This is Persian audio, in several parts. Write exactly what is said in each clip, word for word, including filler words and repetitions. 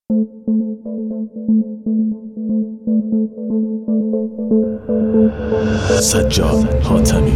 سجاد حاتمی.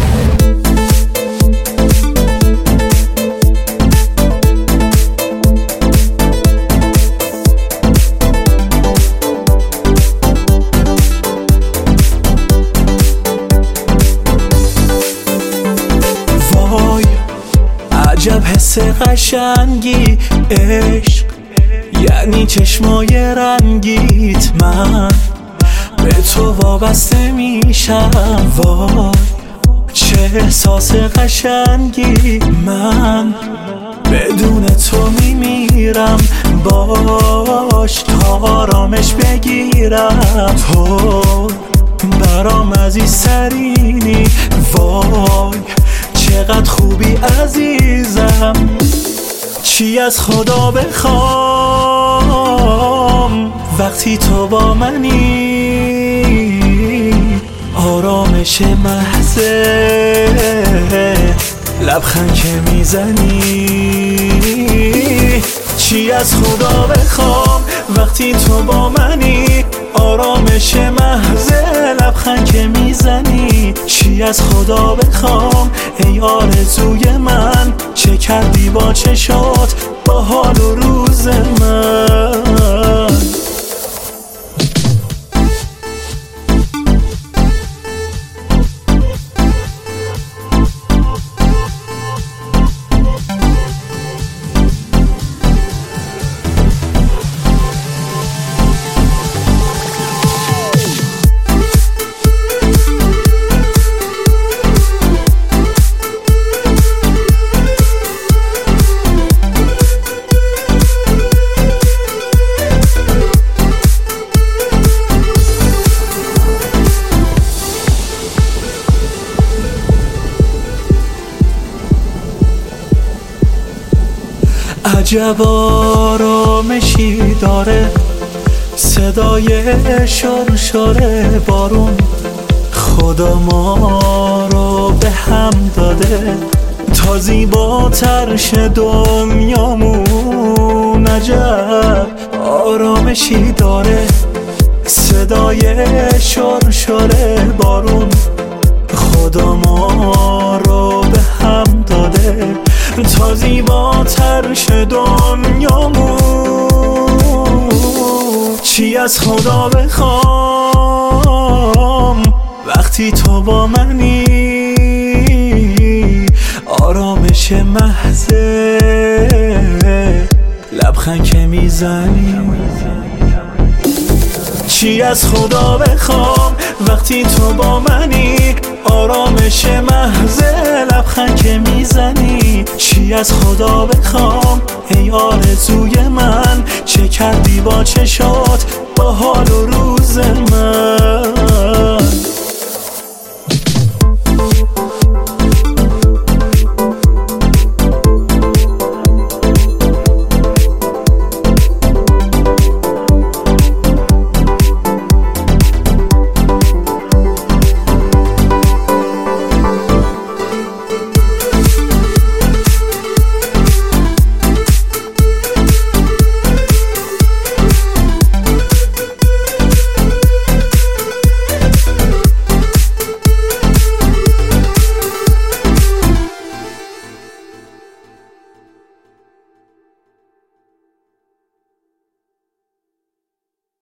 وای عجب حس قشنگی عشق، یعنی چشمای رنگیت. من به تو وابسته میشم، وای چه احساس قشنگی. من بدون تو میمیرم، باش تا آرامش بگیرم. تو برام عزیزترینی، وای چقدر خوبی عزیزم. چی از خدا بخوام وقتی تو با منی؟ آرامش محض لبخند که میزنی. چی از خدا بخوام وقتی تو با منی؟ آرامش محض لبخند که میزنی. چی از خدا بخوام ای آرزوی من؟ چه کردی با چشات با حال و روز من؟ عجب آرامشی داره صدای شرشر بارون. خدا ما رو به هم داده تا زیباتر شه دنیامون. عجب آرامشی داره صدای شرشر بارون. خدا ما رو به هم داده تا زیباتر شه دنیامون. چی از خدا بخوام وقتی تو با منی؟ آرامش محض لبخند که میزنی. چی از خدا بخوام وقتی تو با منی؟ آرامش محض لبخند که میزنی. چی از خدا بخوام ای آرزوی من؟ چه کردی با چشات با حال و